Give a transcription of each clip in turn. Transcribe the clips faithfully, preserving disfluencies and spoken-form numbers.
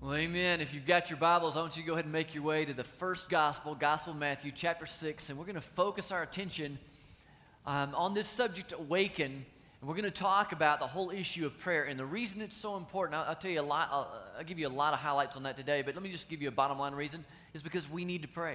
Well, amen. If you've got your Bibles, I want you to go ahead and make your way to the first gospel, Gospel of Matthew, chapter six, and we're going to focus our attention um, on this subject, awaken, and we're going to talk about the whole issue of prayer. And the reason it's so important, I'll, I'll tell you a lot, I'll, I'll give you a lot of highlights on that today, but let me just give you a bottom line reason, is because we need to pray.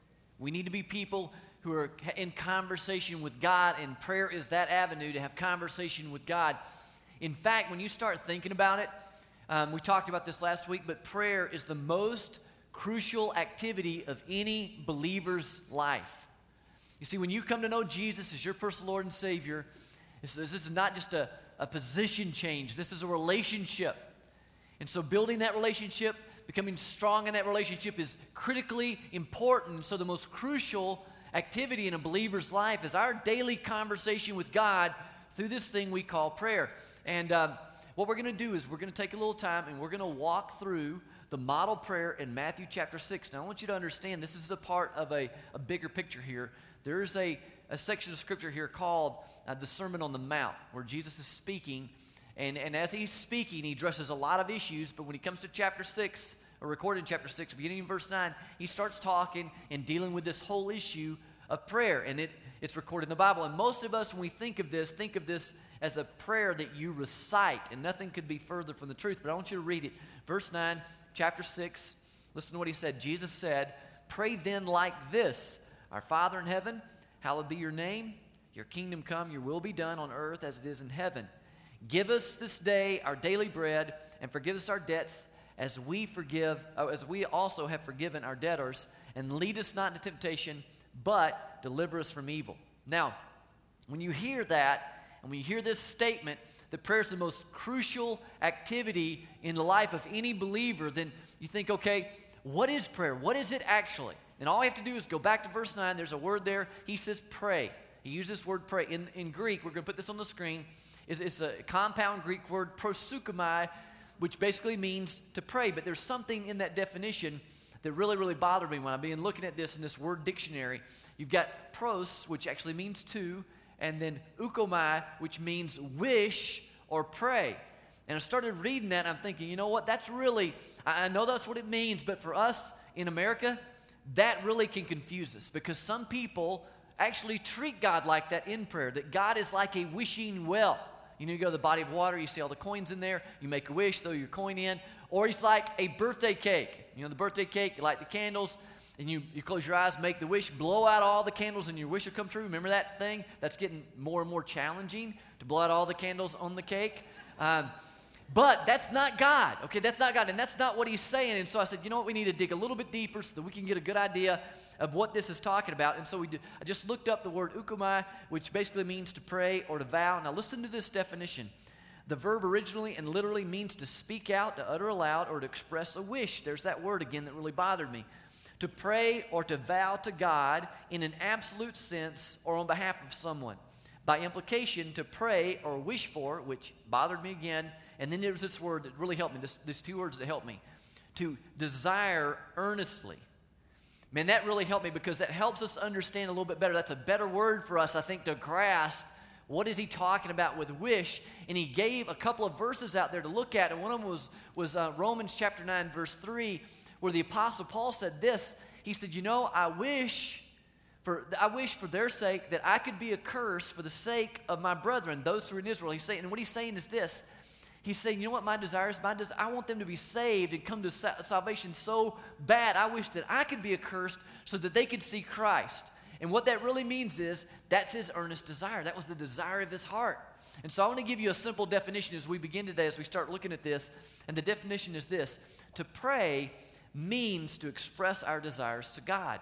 We need to be people who are in conversation with God, and prayer is that avenue to have conversation with God. In fact, when you start thinking about it, Um, we talked about this last week, but prayer is the most crucial activity of any believer's life. You see, when you come to know Jesus as your personal Lord and Savior, this is, this is not just a, a position change. This is a relationship. And so building that relationship, becoming strong in that relationship is critically important. So the most crucial activity in a believer's life is our daily conversation with God through this thing we call prayer. And um, what we're going to do is we're going to take a little time and we're going to walk through the model prayer in Matthew chapter six. Now, I want you to understand this is a part of a, a bigger picture here. There is a, a section of Scripture here called uh, the Sermon on the Mount, where Jesus is speaking. And, and as he's speaking, he addresses a lot of issues. But when he comes to chapter six, or recorded in chapter six, beginning in verse nine, he starts talking and dealing with this whole issue of prayer. And it, it's recorded in the Bible. And most of us, when we think of this, think of this as a prayer that you recite, and nothing could be further from the truth. But I want you to read it. Verse nine, chapter six, listen to what he said. Jesus said, "Pray then like this, Our Father in heaven, hallowed be your name. Your kingdom come, your will be done on earth as it is in heaven. Give us this day our daily bread, and forgive us our debts as we forgive, uh, as we also have forgiven our debtors, and lead us not into temptation, but deliver us from evil." Now, when you hear that, and when you hear this statement, that prayer is the most crucial activity in the life of any believer, then you think, okay, what is prayer? What is it actually? And all you have to do is go back to verse nine. There's a word there. He says pray. He uses this word pray. In, in Greek, we're going to put this on the screen, it's, it's a compound Greek word, proseuchomai, which basically means to pray. But there's something in that definition that really, really bothered me when I've been looking at this in this word dictionary. You've got pros, which actually means to, and then euchomai, which means wish or pray. And I started reading that, and I'm thinking, you know what, that's really, I know that's what it means, but for us in America, that really can confuse us, because some people actually treat God like that in prayer, that God is like a wishing well. You know, you go to the body of water, you see all the coins in there, you make a wish, throw your coin in, or he's like a birthday cake. You know, the birthday cake, you light the candles, and you, you close your eyes, make the wish, blow out all the candles, and your wish will come true. Remember that thing? That's getting more and more challenging, to blow out all the candles on the cake. Um, but that's not God, okay? That's not God, and that's not what he's saying. And so I said, you know what? We need to dig a little bit deeper so that we can get a good idea of what this is talking about. And so we did, I just looked up the word euchomai, which basically means to pray or to vow. Now listen to this definition. The verb originally and literally means to speak out, to utter aloud, or to express a wish. There's that word again that really bothered me. To pray or to vow to God in an absolute sense or on behalf of someone. By implication, to pray or wish for, which bothered me again. And then there was this word that really helped me, this, these two words that helped me. To desire earnestly. Man, that really helped me, because that helps us understand a little bit better. That's a better word for us, I think, to grasp what is he talking about with wish. And he gave a couple of verses out there to look at. And one of them was, was uh, Romans chapter nine, verse three, where the Apostle Paul said this. He said, you know, I wish for I wish for their sake that I could be accursed for the sake of my brethren, those who are in Israel. He's saying, and what he's saying is this. He's saying, you know what my desire is? My des- I want them to be saved and come to sa- salvation so bad. I wish that I could be accursed so that they could see Christ. And what that really means is that's his earnest desire. That was the desire of his heart. And so I want to give you a simple definition as we begin today, as we start looking at this. And the definition is this. To pray means to express our desires to God.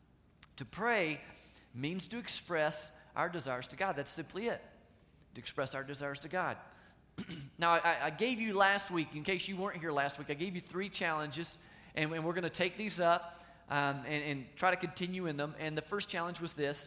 To pray means to express our desires to God. That's simply it. To express our desires to God. Now, I, I gave you last week, in case you weren't here last week, I gave you three challenges, and, and we're going to take these up um, and, and try to continue in them. And the first challenge was this.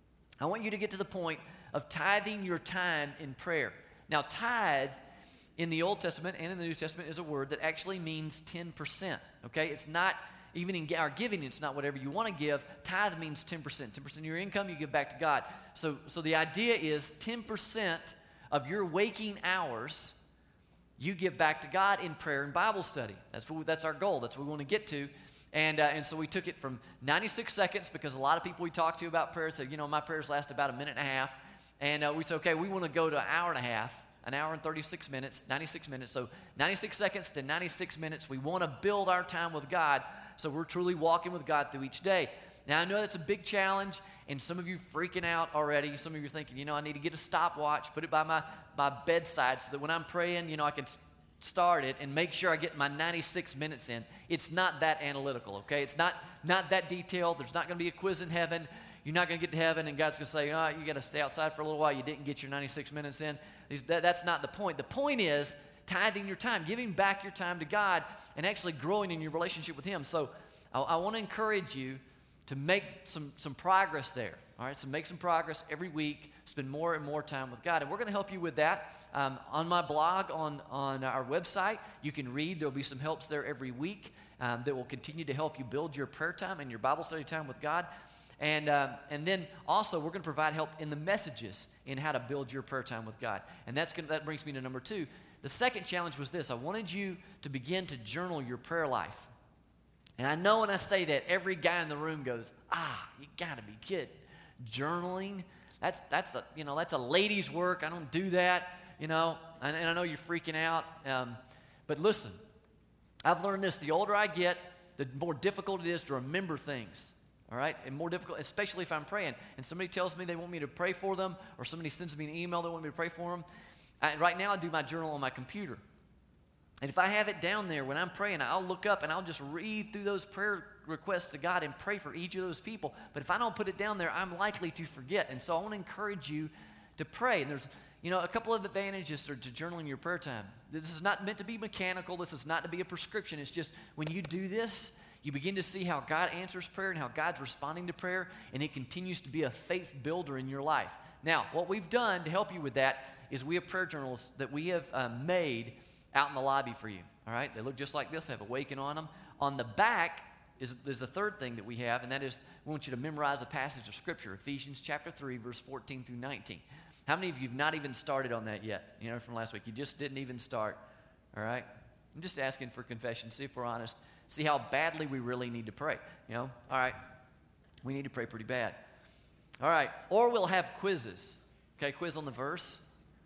I want you to get to the point of tithing your time in prayer. Now, tithe in the Old Testament and in the New Testament is a word that actually means ten percent, okay? It's not, even in our giving, it's not whatever you want to give. Tithe means ten percent. ten percent of your income you give back to God. So, so the idea is ten percent of your waking hours you give back to God in prayer and Bible study. That's what we, that's our goal. That's what we want to get to. And, uh, and so we took it from ninety-six seconds, because a lot of people we talked to about prayer said, you know, my prayers last about a minute and a half. And uh, we said, okay, we want to go to an hour and a half, an hour and thirty-six minutes, ninety-six minutes. So ninety-six seconds to ninety-six minutes. We want to build our time with God, so we're truly walking with God through each day. Now, I know that's a big challenge, and some of you freaking out already. Some of you are thinking, you know, I need to get a stopwatch, put it by my, my bedside so that when I'm praying, you know, I can start it and make sure I get my ninety-six minutes in. It's not that analytical, okay? It's not, not that detailed. There's not going to be a quiz in heaven. You're not going to get to heaven and God's going to say, oh, you got to stay outside for a little while. You didn't get your ninety-six minutes in. That, that's not the point. The point is tithing your time, giving back your time to God, and actually growing in your relationship with Him. So I, I want to encourage you to make some, some progress there, all right? So make some progress every week. Spend more and more time with God. And we're going to help you with that. Um, on my blog, on, on our website, you can read. There'll be some helps there every week um, that will continue to help you build your prayer time and your Bible study time with God. And, um, and then also, we're going to provide help in the messages in how to build your prayer time with God. And that's gonna, that brings me to number two. The second challenge was this. I wanted you to begin to journal your prayer life. And I know when I say that, every guy in the room goes, ah, you got to be kidding. Journaling, that's, that's, a, you know, that's a lady's work. I don't do that, you know. And, and I know you're freaking out. Um, but listen, I've learned this. The older I get, the more difficult it is to remember things. All right, and more difficult, especially if I'm praying. And somebody tells me they want me to pray for them, or somebody sends me an email they want me to pray for them. I, right now, I do my journal on my computer. And if I have it down there when I'm praying, I'll look up and I'll just read through those prayer requests to God and pray for each of those people. But if I don't put it down there, I'm likely to forget. And so I want to encourage you to pray. And there's, you know, a couple of advantages to, to journaling your prayer time. This is not meant to be mechanical. This is not to be a prescription. It's just when you do this, you begin to see how God answers prayer and how God's responding to prayer, and it continues to be a faith builder in your life. Now, what we've done to help you with that is we have prayer journals that we have uh, made out in the lobby for you, all right? They look just like this. They have Awaken on them. On the back is, is the third thing that we have, and that is we want you to memorize a passage of Scripture, Ephesians chapter three, verse fourteen through nineteen. How many of you have not even started on that yet, you know, from last week? You just didn't even start, all right? I'm just asking for confession. See if we're honest. See how badly we really need to pray, you know? All right, we need to pray pretty bad. All right, or we'll have quizzes. Okay, quiz on the verse.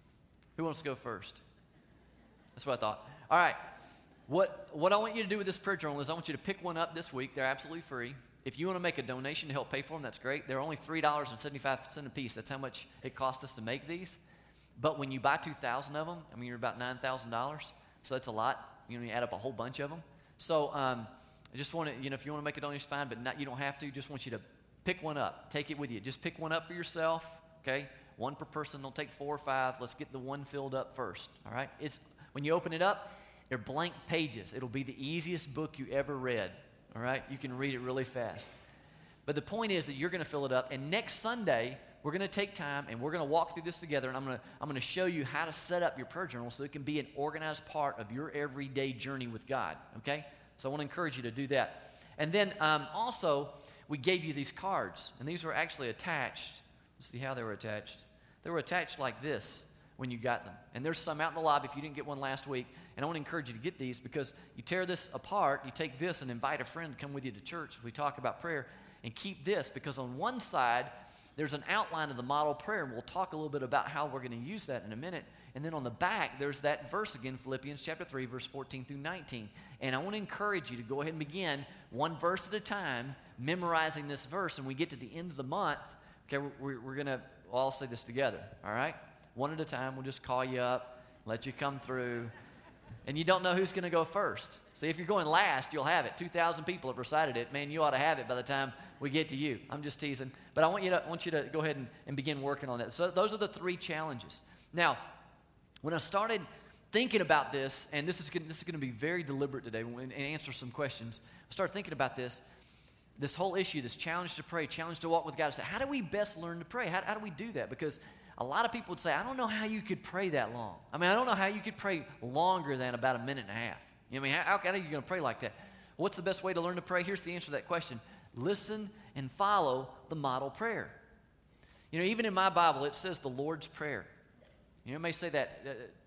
Who wants to go first? That's what I thought. All right, what, what I want you to do with this prayer journal is I want you to pick one up this week. They're absolutely free. If you want to make a donation to help pay for them, that's great. They're only three dollars and seventy-five cents a piece. That's how much it cost us to make these. But when you buy two thousand of them, I mean, you're about nine thousand dollars. So that's a lot. You know, you add up a whole bunch of them. So um, I just want to, you know, if you want to make a donation, fine, but not, you don't have to. Just want you to pick one up. Take it with you. Just pick one up for yourself, okay? One per person. Don't take four or five. Let's get the one filled up first, all right? It's when you open it up, they're blank pages. It'll be the easiest book you ever read, all right? You can read it really fast. But the point is that you're going to fill it up, and next Sunday, we're going to take time, and we're going to walk through this together, and I'm going to I'm going to show you how to set up your prayer journal so it can be an organized part of your everyday journey with God, okay? So I want to encourage you to do that. And then um, also, we gave you these cards, and these were actually attached. Let's see how they were attached. They were attached like this when you got them. And there's some out in the lobby if you didn't get one last week. And I want to encourage you to get these because you tear this apart, you take this and invite a friend to come with you to church as we talk about prayer, and keep this because on one side, there's an outline of the model prayer, and we'll talk a little bit about how we're going to use that in a minute. And then on the back, there's that verse again, Philippians chapter three, verse fourteen through nineteen. And I want to encourage you to go ahead and begin one verse at a time, memorizing this verse. And we get to the end of the month, okay, we're, we're going to all say this together, all right? One at a time, we'll just call you up, let you come through. And you don't know who's going to go first. See, if you're going last, you'll have it. two thousand people have recited it. Man, you ought to have it by the time we get to you. I'm just teasing. But I want you to, I want you to go ahead and, and begin working on that. So those are the three challenges. Now, when I started thinking about this, and this is, this is going to be very deliberate today and answer some questions, I started thinking about this, this whole issue, this challenge to pray, challenge to walk with God. I said, how do we best learn to pray? How, how do we do that? Because a lot of people would say, I don't know how you could pray that long. I mean, I don't know how you could pray longer than about a minute and a half. You know, I mean, how, how are you going to pray like that? What's the best way to learn to pray? Here's the answer to that question. Listen and follow the model prayer. You know, even in my Bible, it says the Lord's Prayer. You know, it may say that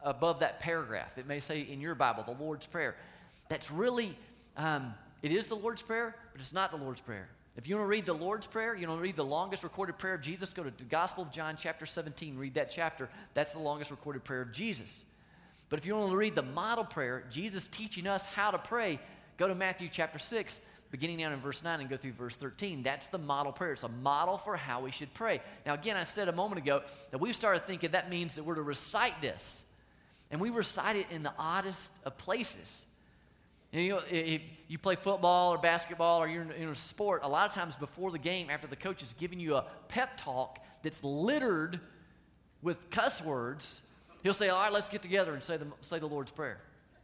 above that paragraph. It may say in your Bible, the Lord's Prayer. That's really, um, it is the Lord's Prayer, but it's not the Lord's Prayer. If you want to read the Lord's Prayer, you want to read the longest recorded prayer of Jesus, go to the Gospel of John chapter seventeen, read that chapter. That's the longest recorded prayer of Jesus. But if you want to read the model prayer, Jesus teaching us how to pray, go to Matthew chapter six, beginning down in verse nine and go through verse thirteen. That's the model prayer. It's a model for how we should pray. Now again, I said a moment ago that we've started thinking that means that we're to recite this. And we recite it in the oddest of places. You know, if you play football or basketball or you're in a sport, a lot of times before the game, after the coach is giving you a pep talk that's littered with cuss words, he'll say, all right, let's get together and say the, say the Lord's Prayer.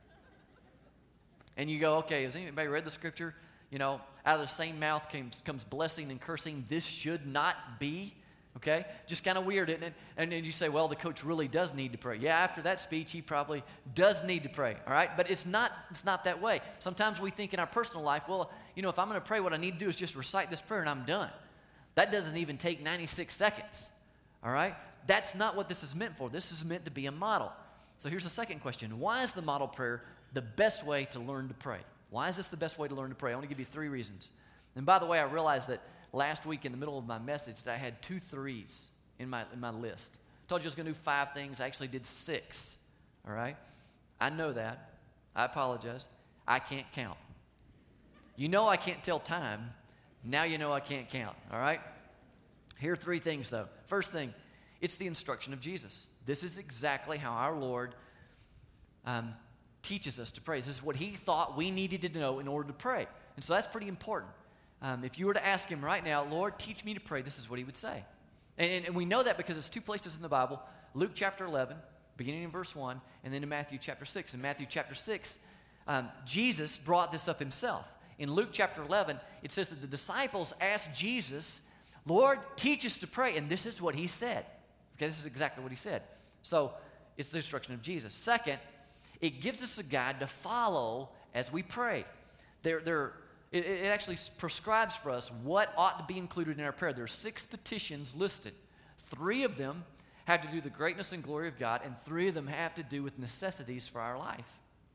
And you go, okay, has anybody read the scripture? You know, out of the same mouth comes, comes blessing and cursing. This should not be. Okay? Just kind of weird, isn't it? And then you say, well, the coach really does need to pray. Yeah, after that speech, he probably does need to pray, all right? But it's not, it's not that way. Sometimes we think in our personal life, well, you know, if I'm going to pray, what I need to do is just recite this prayer and I'm done. That doesn't even take ninety-six seconds, all right? That's not what this is meant for. This is meant to be a model. So here's the second question. Why is the model prayer the best way to learn to pray? Why is this the best way to learn to pray? I want to give you three reasons. And by the way, I realized that last week in the middle of my message that I had two threes in my in my list. I told you I was going to do five things. I actually did six, all right? I know that. I apologize. I can't count. You know I can't tell time. Now you know I can't count, all right? Here are three things, though. First thing, it's the instruction of Jesus. This is exactly how our Lord um, teaches us to pray. This is what he thought we needed to know in order to pray. And so that's pretty important. Um, if you were to ask him right now, Lord, teach me to pray, this is what he would say. And, and, and we know that because it's two places in the Bible, Luke chapter eleven, beginning in verse one, and then in Matthew chapter six. In Matthew chapter six, um, Jesus brought this up himself. In Luke chapter eleven, it says that the disciples asked Jesus, Lord, teach us to pray, and this is what he said. Okay, this is exactly what he said. So it's the instruction of Jesus. Second, it gives us a guide to follow as we pray. There, there It, it actually prescribes for us what ought to be included in our prayer. There are six petitions listed. Three of them have to do with the greatness and glory of God, and three of them have to do with necessities for our life.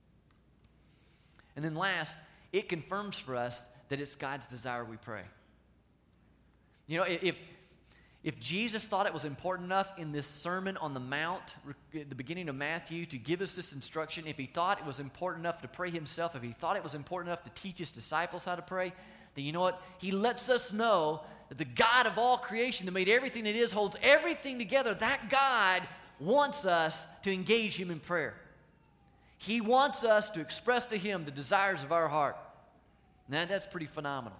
And then last, it confirms for us that it's God's desire we pray. You know, if, if Jesus thought it was important enough in this Sermon on the Mount, at the beginning of Matthew, to give us this instruction, if he thought it was important enough to pray himself, if he thought it was important enough to teach his disciples how to pray, then you know what? He lets us know that the God of all creation that made everything that is, holds everything together, that God wants us to engage him in prayer. He wants us to express to him the desires of our heart. Now, that's pretty phenomenal.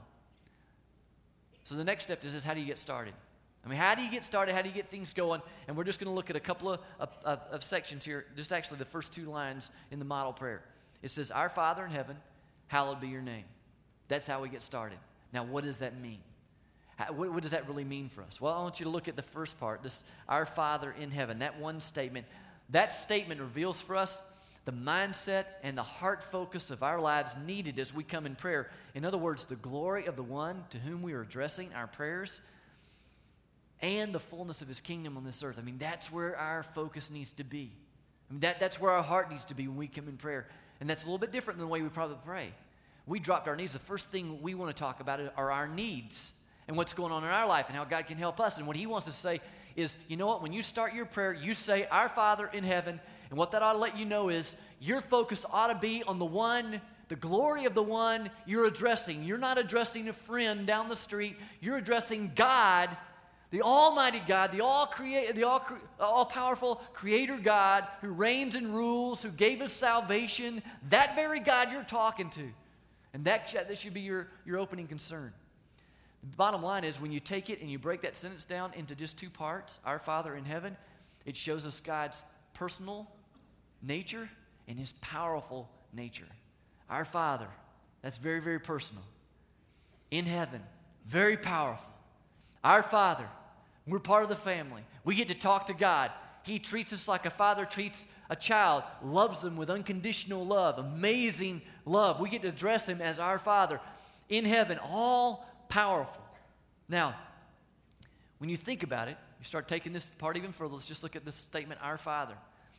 So the next step is, is how do you get started? I mean, how do you get started? How do you get things going? And we're just going to look at a couple of, of, of sections here, just actually the first two lines in the model prayer. It says, Our Father in heaven, hallowed be your name. That's how we get started. Now, what does that mean? How, what, what does that really mean for us? Well, I want you to look at the first part, this Our Father in heaven, that one statement. That statement reveals for us the mindset and the heart focus of our lives needed as we come in prayer. In other words, the glory of the one to whom we are addressing our prayers and the fullness of his kingdom on this earth. I mean, that's where our focus needs to be. I mean, that, that's where our heart needs to be when we come in prayer. And that's a little bit different than the way we probably pray. We dropped our knees. The first thing we want to talk about are our needs and what's going on in our life and how God can help us. And what he wants to say is, you know what, when you start your prayer, you say, Our Father in heaven. And what that ought to let you know is your focus ought to be on the one, the glory of the one you're addressing. You're not addressing a friend down the street. You're addressing God, the almighty God, the all create, the all cre- all-powerful creator God who reigns and rules, who gave us salvation. That very God you're talking to. And that, that should be your, your opening concern. The bottom line is when you take it and you break that sentence down into just two parts, Our Father in heaven, it shows us God's personal nature and his powerful nature. Our Father, that's very, very personal. In heaven, very powerful. Our Father, we're part of the family. We get to talk to God. He treats us like a father treats a child, loves them with unconditional love, amazing love. We get to address him as our Father. In heaven, all powerful. Now, when you think about it, you start taking this part even further. Let's just look at this statement, Our Father.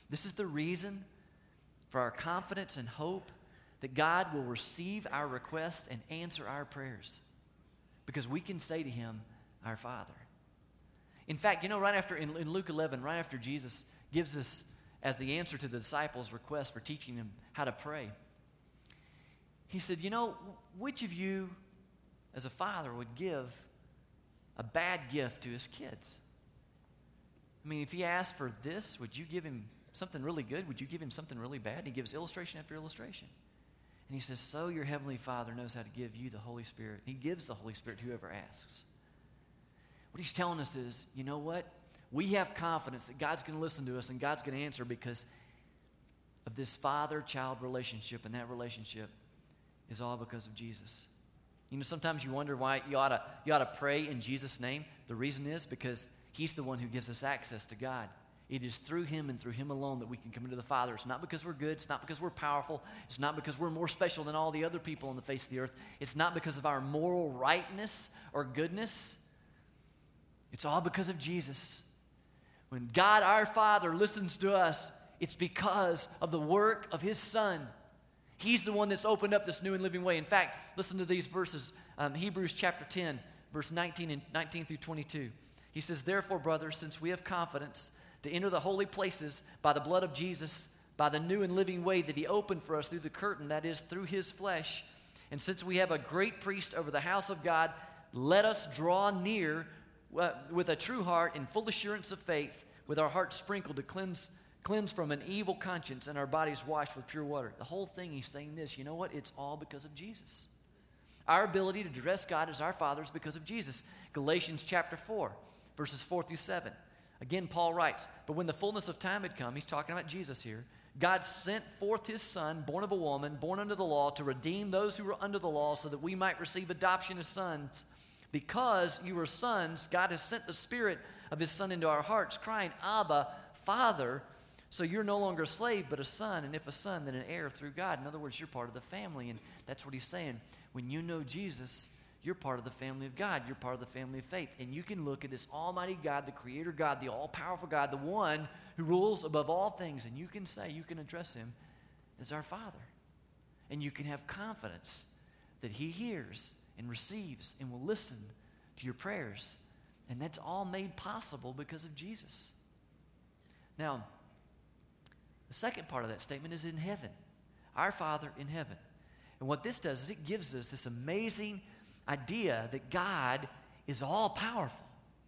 This is the reason for our confidence and hope that God will receive our requests and answer our prayers, because we can say to him, our Father. In fact, you know, right after, in, in Luke eleven, right after Jesus gives us, as the answer to the disciples' request for teaching them how to pray, he said, you know, which of you as a father would give a bad gift to his kids? I mean, if he asked for this, would you give him something really good? Would you give him something really bad? And he gives illustration after illustration. And he says, so your heavenly Father knows how to give you the Holy Spirit. He gives the Holy Spirit to whoever asks. What he's telling us is, you know what? We have confidence that God's going to listen to us and God's going to answer because of this father-child relationship, and that relationship is all because of Jesus. You know, sometimes you wonder why you ought to, you ought to pray in Jesus' name. The reason is because he's the one who gives us access to God. It is through him and through him alone that we can come into the Father. It's not because we're good. It's not because we're powerful. It's not because we're more special than all the other people on the face of the earth. It's not because of our moral rightness or goodness. It's all because of Jesus. When God our Father listens to us, it's because of the work of his Son. He's the one that's opened up this new and living way. In fact, listen to these verses. Um, Hebrews chapter ten, verse nineteen and nineteen through twenty-two. He says, therefore, brothers, since we have confidence to enter the holy places by the blood of Jesus, by the new and living way that he opened for us through the curtain, that is, through his flesh, and since we have a great priest over the house of God, let us draw near uh, with a true heart and full assurance of faith, with our hearts sprinkled to cleanse Cleanse from an evil conscience and our bodies washed with pure water. The whole thing, he's saying this, you know what? It's all because of Jesus. Our ability to address God as our Father is because of Jesus. Galatians chapter four, verses four through seven. Again, Paul writes, but when the fullness of time had come, he's talking about Jesus here, God sent forth his Son, born of a woman, born under the law, to redeem those who were under the law so that we might receive adoption as sons. Because you are sons, God has sent the Spirit of his Son into our hearts, crying, Abba, Father. So you're no longer a slave, but a son, and if a son, then an heir through God. In other words, you're part of the family, and that's what he's saying. When you know Jesus, you're part of the family of God. You're part of the family of faith, and you can look at this almighty God, the creator God, the all-powerful God, the one who rules above all things, and you can say, you can address him as our Father, and you can have confidence that he hears and receives and will listen to your prayers, and that's all made possible because of Jesus. Now, the second part of that statement is in heaven. Our Father in heaven. And what this does is it gives us this amazing idea that God is all powerful.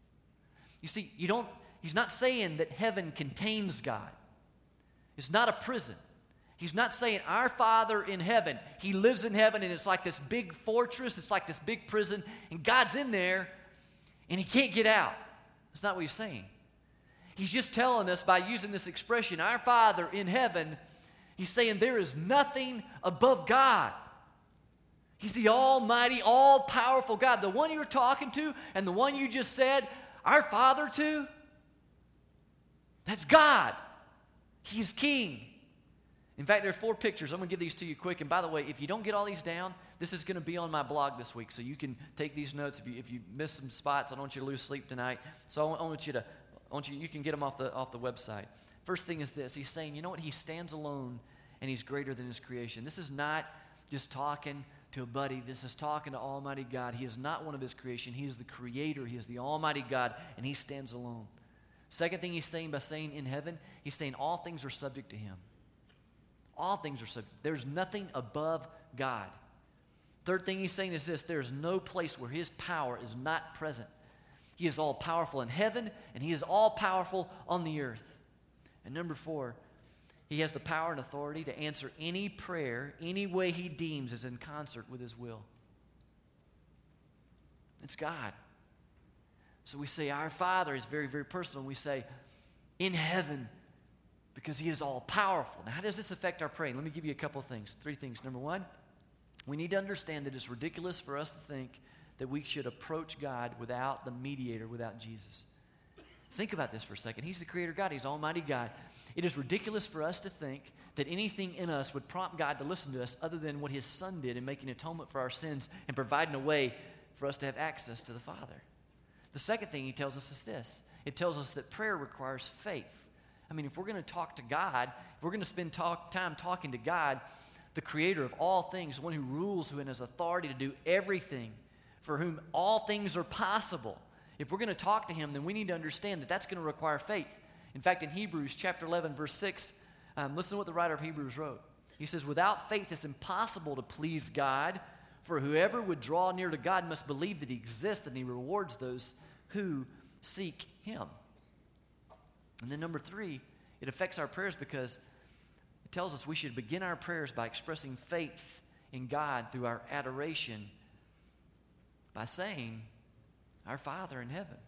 You see, you don't, he's not saying that heaven contains God. It's not a prison. He's not saying our Father in heaven, he lives in heaven and it's like this big fortress, it's like this big prison, and God's in there and he can't get out. That's not what he's saying. He's just telling us by using this expression, our Father in heaven, he's saying there is nothing above God. He's the almighty, all-powerful God. The one you're talking to and the one you just said, our Father to, that's God. He's King. In fact, there are four pictures. I'm going to give these to you quick. And by the way, if you don't get all these down, this is going to be on my blog this week. So you can take these notes. If you, if you miss some spots, I don't want you to lose sleep tonight. So I want you to I want you, you can get them off the, off the website. First thing is this. He's saying, you know what? He stands alone, and he's greater than his creation. This is not just talking to a buddy. This is talking to Almighty God. He is not one of his creation. He is the creator. He is the Almighty God, and he stands alone. Second thing he's saying by saying in heaven, he's saying all things are subject to him. All things are subject. There's nothing above God. Third thing he's saying is this. There's no place where his power is not present. He is all-powerful in heaven, and he is all-powerful on the earth. And number four, he has the power and authority to answer any prayer, any way he deems is in concert with his will. It's God. So we say, our Father is very, very personal. We say, in heaven, because he is all-powerful. Now, how does this affect our praying? Let me give you a couple of things, three things. Number one, we need to understand that it's ridiculous for us to think that we should approach God without the mediator, without Jesus. Think about this for a second. He's the creator God. He's Almighty God. It is ridiculous for us to think that anything in us would prompt God to listen to us other than what his Son did in making atonement for our sins and providing a way for us to have access to the Father. The second thing he tells us is this. It tells us that prayer requires faith. I mean, if we're going to talk to God, if we're going to spend talk, time talking to God, the creator of all things, the one who rules, who has authority to do everything, for whom all things are possible, if we're going to talk to him, then we need to understand that that's going to require faith. In fact, in Hebrews chapter eleven, verse six, um, listen to what the writer of Hebrews wrote. He says, without faith, it's impossible to please God, for whoever would draw near to God must believe that he exists and he rewards those who seek him. And then number three, it affects our prayers because it tells us we should begin our prayers by expressing faith in God through our adoration by saying, our Father in heaven.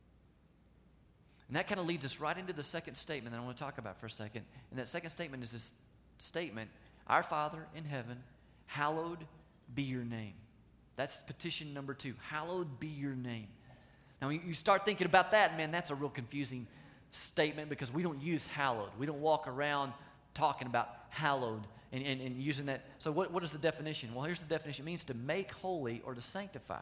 And that kind of leads us right into the second statement that I want to talk about for a second. And that second statement is this statement, our Father in heaven, hallowed be your name. That's petition number two, hallowed be your name. Now, when you start thinking about that, man, that's a real confusing statement because we don't use hallowed. We don't walk around talking about hallowed and, and, and using that. So what, what is the definition? Well, here's the definition. It means to make holy or to sanctify.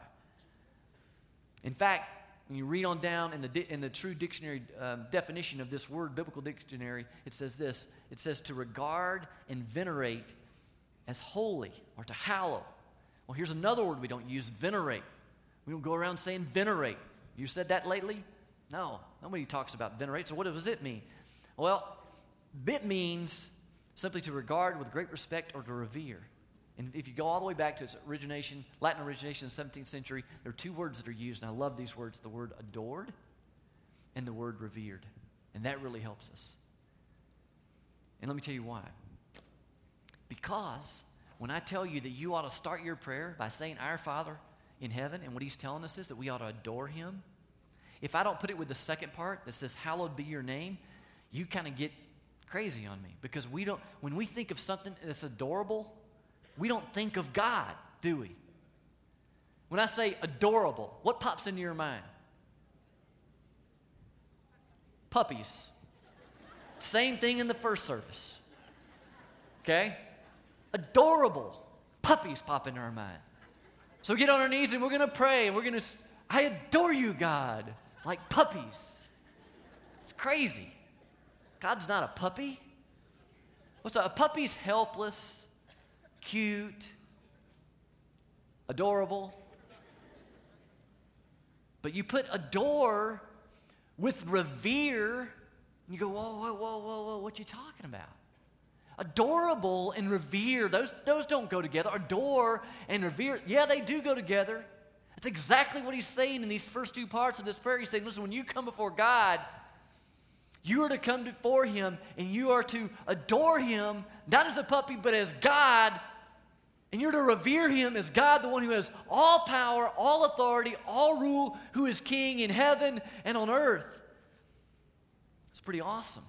In fact, when you read on down in the, di- in the true dictionary um, definition of this word, biblical dictionary, it says this. It says to regard and venerate as holy or to hallow. Well, here's another word we don't use, venerate. We don't go around saying venerate. You said that lately? No, nobody talks about venerate. So what does it mean? Well, it means simply to regard with great respect or to revere. And if you go all the way back to its origination, Latin origination in the seventeenth century, there are two words that are used, and I love these words, the word adored and the word revered. And that really helps us. And let me tell you why. Because when I tell you that you ought to start your prayer by saying, our Father in heaven, and what he's telling us is that we ought to adore him, if I don't put it with the second part that says, hallowed be your name, you kind of get crazy on me. Because we don't, when we think of something that's adorable, we don't think of God, do we? When I say adorable, what pops into your mind? Puppies. Same thing in the first service. Okay? Adorable. Puppies pop into our mind. So we get on our knees and we're going to pray and we're going to, I adore you, God, like puppies. It's crazy. God's not a puppy. What's a, a puppy's helpless, cute, adorable. But you put adore with revere, and you go, whoa, whoa, whoa, whoa, whoa, what you talking about? Adorable and revere, those, those don't go together. Adore and revere, yeah, they do go together. That's exactly what he's saying in these first two parts of this prayer. He's saying, listen, when you come before God, you are to come before him and you are to adore him, not as a puppy, but as God. And you're to revere him as God, the one who has all power, all authority, all rule, who is king in heaven and on earth. It's pretty awesome.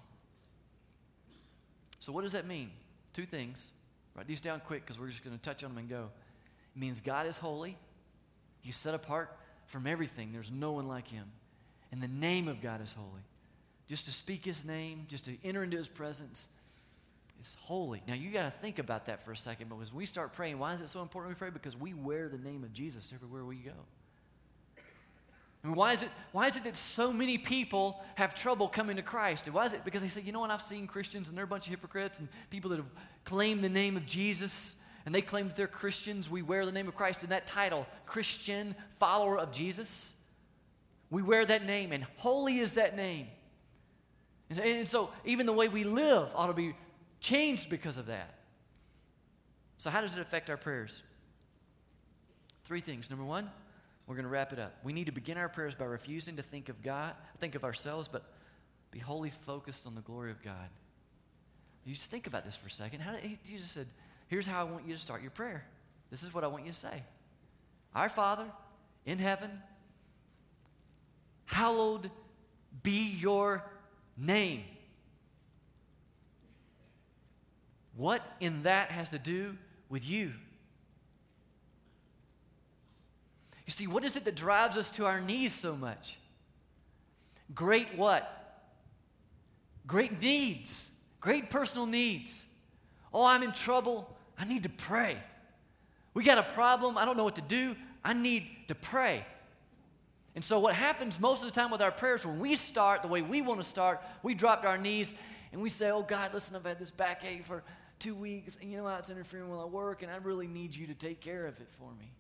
So what does that mean? Two things. Write these down quick because we're just going to touch on them and go. It means God is holy. He's set apart from everything. There's no one like him. And the name of God is holy. Just to speak his name, just to enter into his presence, is holy. Now, you got to think about that for a second, because when we start praying, why is it so important we pray? Because we wear the name of Jesus everywhere we go. I mean, why is it, why is it that so many people have trouble coming to Christ? And why is it? Because they say, you know what, I've seen Christians, and they're a bunch of hypocrites, and people that have claimed the name of Jesus, and they claim that they're Christians. We wear the name of Christ, and that title, Christian, follower of Jesus, we wear that name, and holy is that name. And, and so even the way we live ought to be changed because of that. So how does it affect our prayers? Three things. Number one, we're going to wrap it up. We need to begin our prayers by refusing to think of God, think of ourselves, but be wholly focused on the glory of God. You just think about this for a second. How did, he just said, here's how I want you to start your prayer. This is what I want you to say. Our Father in heaven, hallowed be your name. What in that has to do with you? You see, what is it that drives us to our knees so much? Great what? Great needs. Great personal needs. Oh, I'm in trouble. I need to pray. We got a problem. I don't know what to do. I need to pray. And so what happens most of the time with our prayers, when we start the way we want to start, we drop to our knees and we say, oh God, listen, I've had this backache for two weeks, and you know how it's interfering while I work, and I really need you to take care of it for me.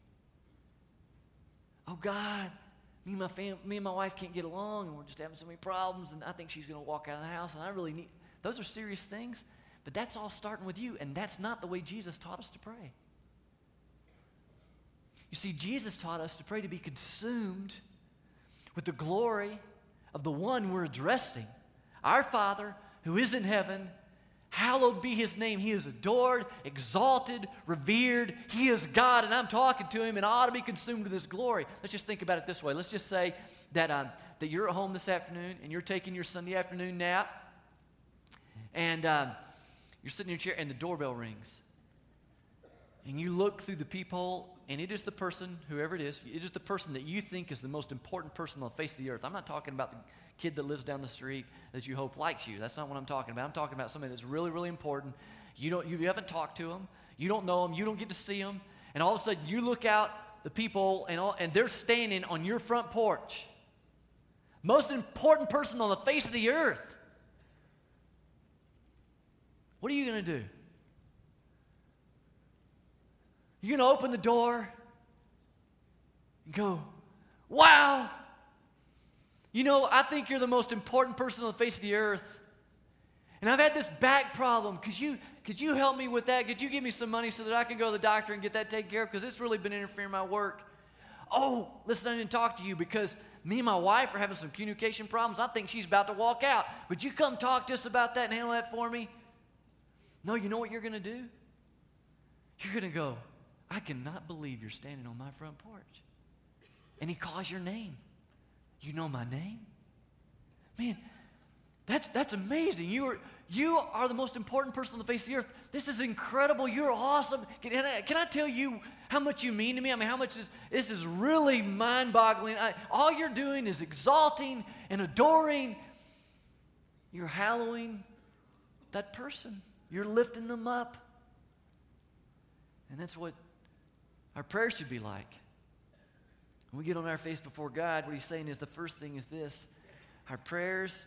Oh God, me and my fam- me and my wife can't get along, and we're just having so many problems, and I think she's going to walk out of the house, and I really need, those are serious things, but that's all starting with you, and that's not the way Jesus taught us to pray. You see, Jesus taught us to pray to be consumed with the glory of the one we're addressing. Our Father, who is in heaven, hallowed be his name. He is adored, exalted, revered. He is God, and I'm talking to him, and I ought to be consumed with his glory. Let's just think about it this way. Let's just say that, um, that you're at home this afternoon, and you're taking your Sunday afternoon nap, and um, you're sitting in your chair, and the doorbell rings. And you look through the peephole, and it is the person, whoever it is, it is the person that you think is the most important person on the face of the earth. I'm not talking about the kid that lives down the street that you hope likes you. That's not what I'm talking about. I'm talking about somebody that's really, really important. You don't, you haven't talked to them. You don't know them. You don't get to see them. And all of a sudden, you look out the peephole, and, all, and they're standing on your front porch. Most important person on the face of the earth. What are you going to do? You're going to open the door and go, wow, you know, I think you're the most important person on the face of the earth. And I've had this back problem. Could you, could you help me with that? Could you give me some money so that I can go to the doctor and get that taken care of? Because it's really been interfering with my work. Oh, listen, I didn't talk to you because me and my wife are having some communication problems. I think she's about to walk out. Would you come talk to us about that and handle that for me? No, you know what you're going to do? You're going to go, I cannot believe you're standing on my front porch. And he calls your name. You know my name? Man, that's, that's amazing. You are, you are the most important person on the face of the earth. This is incredible. You're awesome. Can, can, I, can I tell you how much you mean to me? I mean, how much is, this is really mind-boggling. I, all you're doing is exalting and adoring. You're hallowing that person. You're lifting them up. And that's what our prayers should be like. When we get on our face before God, what he's saying is the first thing is this. Our prayers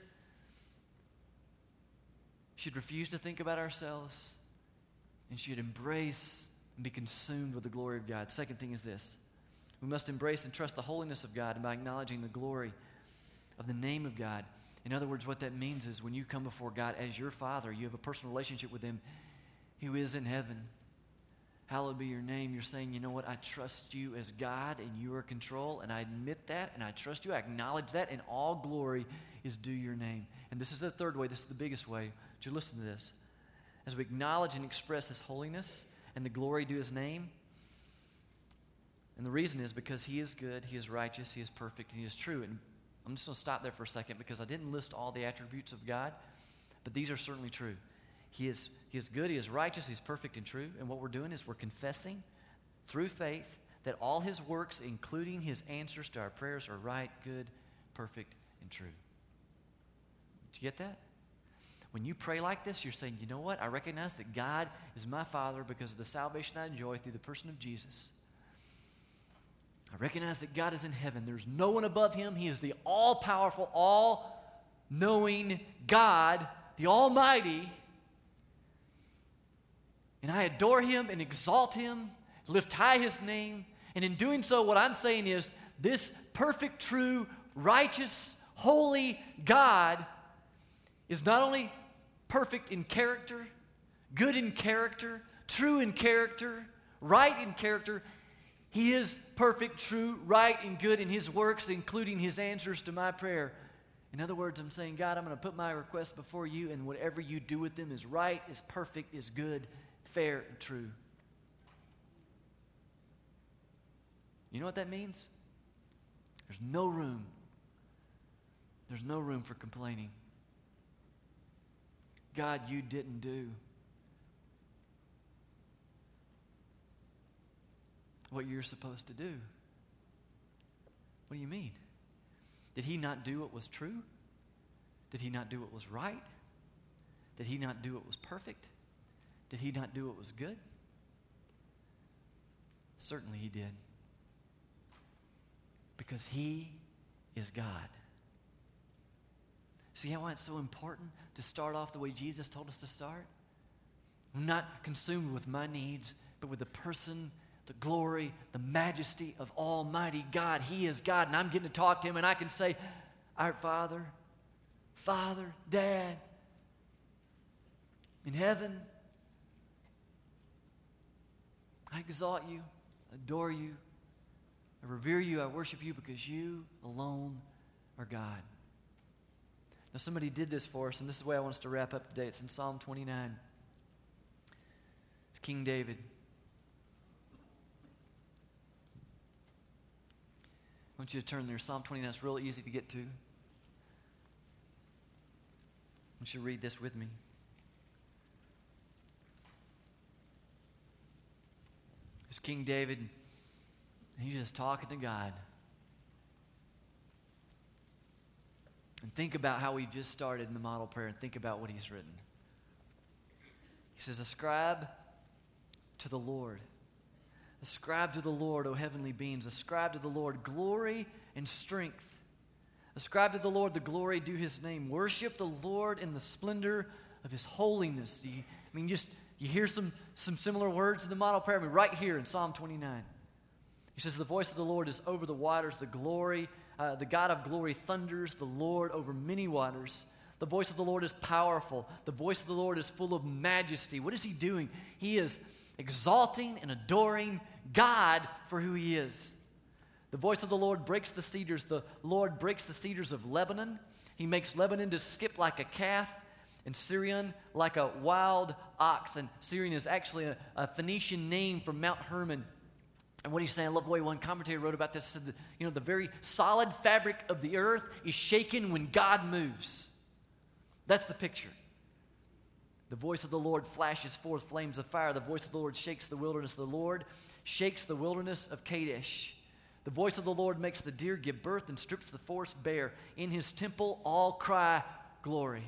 should refuse to think about ourselves and should embrace and be consumed with the glory of God. Second thing is this. We must embrace and trust the holiness of God by acknowledging the glory of the name of God. In other words, what that means is when you come before God as your Father, you have a personal relationship with him who is in heaven. Hallowed be your name. You're saying, you know what? I trust you as God and you are in control, and I admit that, and I trust you. I acknowledge that, and all glory is due your name. And this is the third way. This is the biggest way. Would you listen to this? As we acknowledge and express his holiness and the glory due his name, and the reason is because he is good, he is righteous, he is perfect, and he is true. And I'm just going to stop there for a second because I didn't list all the attributes of God, but these are certainly true. He is, he is good, he is righteous, he's perfect and true. And what we're doing is we're confessing through faith that all his works, including his answers to our prayers, are right, good, perfect, and true. Did you get that? When you pray like this, you're saying, you know what? I recognize that God is my Father because of the salvation I enjoy through the person of Jesus. I recognize that God is in heaven. There's no one above him. He is the all-powerful, all-knowing God, the Almighty. And I adore him and exalt him, lift high his name. And in doing so, what I'm saying is this perfect, true, righteous, holy God is not only perfect in character, good in character, true in character, right in character. He is perfect, true, right, and good in his works, including his answers to my prayer. In other words, I'm saying, God, I'm going to put my requests before you, and whatever you do with them is right, is perfect, is good, fair, and true. You know what that means? There's no room. There's no room for complaining. God, you didn't do what you're supposed to do. What do you mean? Did he not do what was true? Did he not do what was right? Did he not do what was perfect? Did he not do what was good? Certainly he did. Because he is God. See why it's so important to start off the way Jesus told us to start? I'm not consumed with my needs, but with the person, the glory, the majesty of Almighty God. He is God, and I'm getting to talk to Him, and I can say, Our Father, Father, Dad, in heaven, I exalt you, adore you, I revere you, I worship you because you alone are God. Now, somebody did this for us, and this is the way I want us to wrap up today. It's in Psalm twenty-nine. It's King David. I want you to turn there. Psalm twenty-nine. It's real easy to get to. I want you to read this with me. It's King David. He's just talking to God. And think about how we just started in the model prayer, and think about what he's written. He says, Ascribe to the Lord. Ascribe to the Lord, O heavenly beings. Ascribe to the Lord glory and strength. Ascribe to the Lord the glory due His name. Worship the Lord in the splendor of His holiness. Do you, I mean, just you hear some, some similar words in the model prayer. I mean, right here in Psalm twenty-nine. He says, the voice of the Lord is over the waters. The glory, uh, the God of glory thunders. The Lord over many waters. The voice of the Lord is powerful. The voice of the Lord is full of majesty. What is He doing? He is exalting and adoring God for who He is. The voice of the Lord breaks the cedars. The Lord breaks the cedars of Lebanon. He makes Lebanon to skip like a calf, and Syrian like a wild ox. And Syrian is actually a, a Phoenician name for Mount Hermon. And what he's saying, I love the way one commentator wrote about this, said that, you know, the very solid fabric of the earth is shaken when God moves. That's the picture. The voice of the Lord flashes forth flames of fire. The voice of the Lord shakes the wilderness. The Lord shakes the wilderness of Kadesh. The voice of the Lord makes the deer give birth and strips the forest bare. In His temple all cry glory.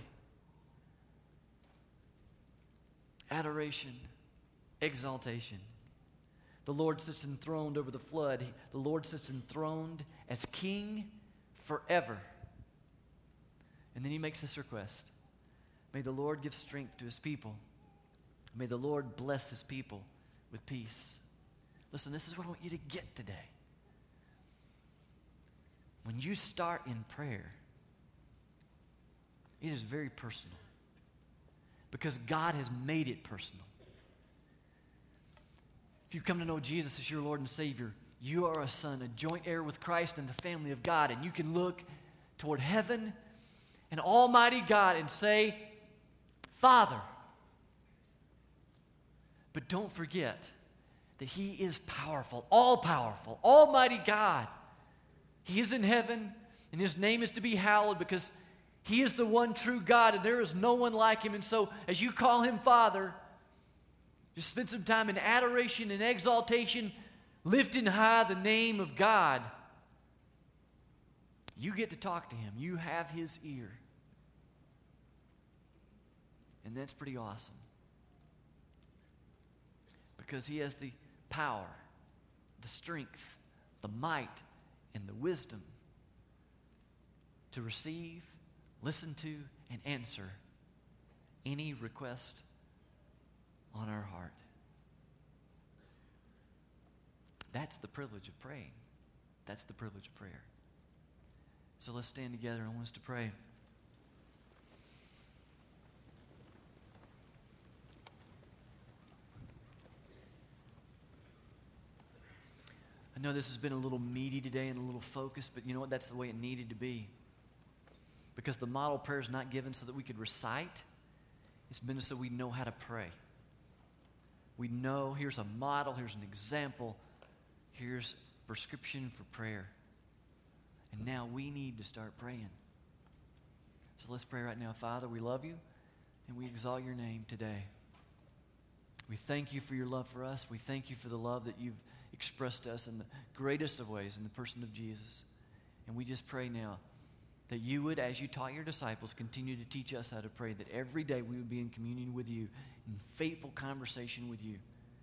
Adoration, exaltation. The Lord sits enthroned over the flood. He, the Lord sits enthroned as King forever. And then He makes this request. May the Lord give strength to His people. May the Lord bless His people with peace. Listen, this is what I want you to get today. When you start in prayer, it is very personal. Because God has made it personal. If you come to know Jesus as your Lord and Savior, you are a son, a joint heir with Christ in the family of God. And you can look toward heaven and Almighty God and say, Father. But don't forget that He is powerful, all-powerful, Almighty God. He is in heaven, and His name is to be hallowed because He is the one true God, and there is no one like Him. And so as you call Him Father, just spend some time in adoration and exaltation, lifting high the name of God. You get to talk to Him. You have His ear. And that's pretty awesome. Because He has the power, the strength, the might, and the wisdom to receive, listen to, and answer any request on our heart. That's the privilege of praying. That's the privilege of prayer. So let's stand together. I want us to pray. I know this has been a little meaty today and a little focused, but you know what? That's the way it needed to be. Because the model prayer is not given so that we could recite. It's been so we know how to pray. We know here's a model, here's an example, here's prescription for prayer. And now we need to start praying. So let's pray right now. Father, we love You and we exalt Your name today. We thank You for Your love for us. We thank You for the love that You've expressed to us in the greatest of ways in the person of Jesus. And we just pray now that You would, as You taught Your disciples, continue to teach us how to pray, that every day we would be in communion with You, in faithful conversation with You,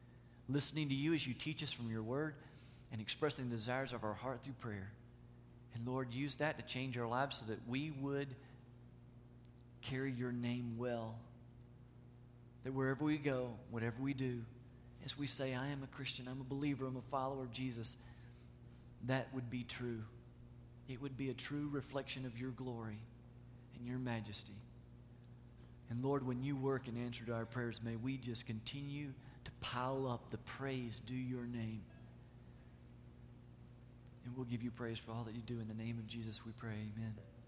listening to You as You teach us from Your word and expressing the desires of our heart through prayer. And Lord, use that to change our lives so that we would carry your name well. That wherever we go, whatever we do, as we say, I am a Christian, I'm a believer, I'm a follower of Jesus, that would be true. It would be a true reflection of your glory and your majesty. And Lord, when you work and answer to our prayers, may we just continue to pile up the praise due your name. And we'll give you praise for all that you do. In the name of Jesus we pray, amen.